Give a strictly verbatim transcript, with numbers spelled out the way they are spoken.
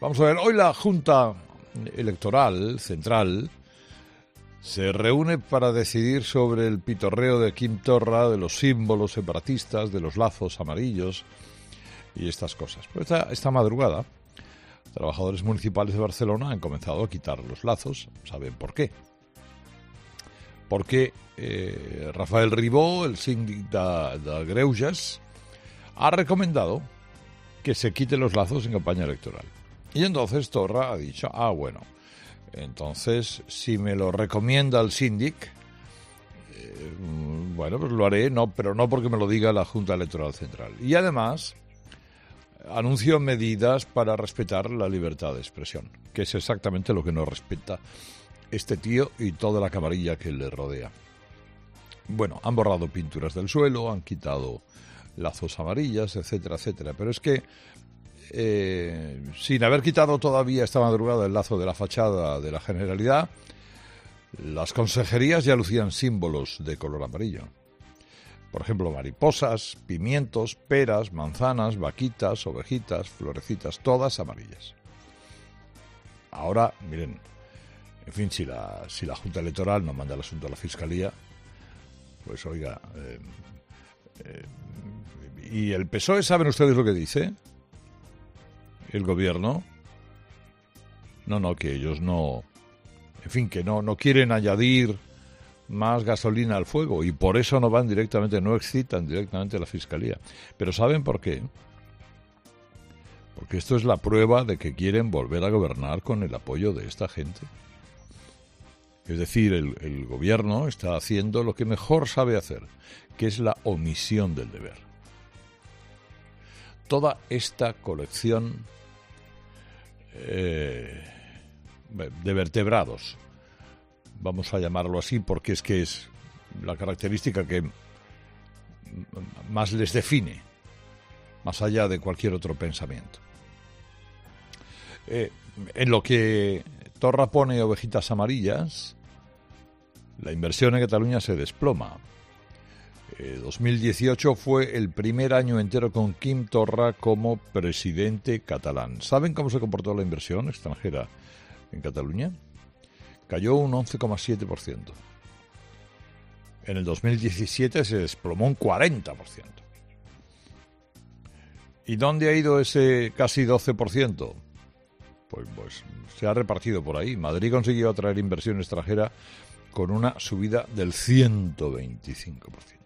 Vamos a ver, hoy la Junta Electoral Central se reúne para decidir sobre el pitorreo de Quim Torra, de los símbolos separatistas, de los lazos amarillos y estas cosas. Pues esta, esta madrugada, trabajadores municipales de Barcelona han comenzado a quitar los lazos. ¿Saben por qué? Porque eh, Rafael Ribó, el síndic de, de Greuges, ha recomendado que se quiten los lazos en campaña electoral. Y entonces Torra ha dicho, ah, bueno, entonces si me lo recomienda el síndic, eh, bueno, pues lo haré, no, pero no porque me lo diga la Junta Electoral Central. Y además anunció medidas para respetar la libertad de expresión, que es exactamente lo que no respeta este tío y toda la camarilla que le rodea. Bueno, han borrado pinturas del suelo, han quitado lazos amarillas, etcétera, etcétera. Pero es que, eh, sin haber quitado todavía esta madrugada el lazo de la fachada de la Generalidad, las consejerías ya lucían símbolos de color amarillo. Por ejemplo, mariposas, pimientos, peras, manzanas, vaquitas, ovejitas, florecitas, todas amarillas. Ahora, miren, en fin, si la, si la Junta Electoral no manda el asunto a la Fiscalía, pues oiga, eh, eh, y el P S O E, ¿saben ustedes lo que dice? El gobierno. No, no, que ellos no, en fin, que no, no quieren añadir más gasolina al fuego y por eso no van directamente, no excitan directamente a la Fiscalía. Pero ¿saben por qué? Porque esto es la prueba de que quieren volver a gobernar con el apoyo de esta gente. Es decir, el, el gobierno está haciendo lo que mejor sabe hacer, que es la omisión del deber. Toda esta colección eh, de vertebrados, vamos a llamarlo así, porque es que es la característica que más les define, más allá de cualquier otro pensamiento. Eh, en lo que Torra pone ovejitas amarillas, la inversión en Cataluña se desploma. Eh, dos mil dieciocho fue el primer año entero con Quim Torra como presidente catalán. ¿Saben cómo se comportó la inversión extranjera en Cataluña? Cayó un once coma siete por ciento. En el dos mil diecisiete se desplomó un cuarenta por ciento. ¿Y dónde ha ido ese casi doce por ciento? Pues, pues se ha repartido por ahí. Madrid consiguió atraer inversión extranjera con una subida del ciento veinticinco por ciento.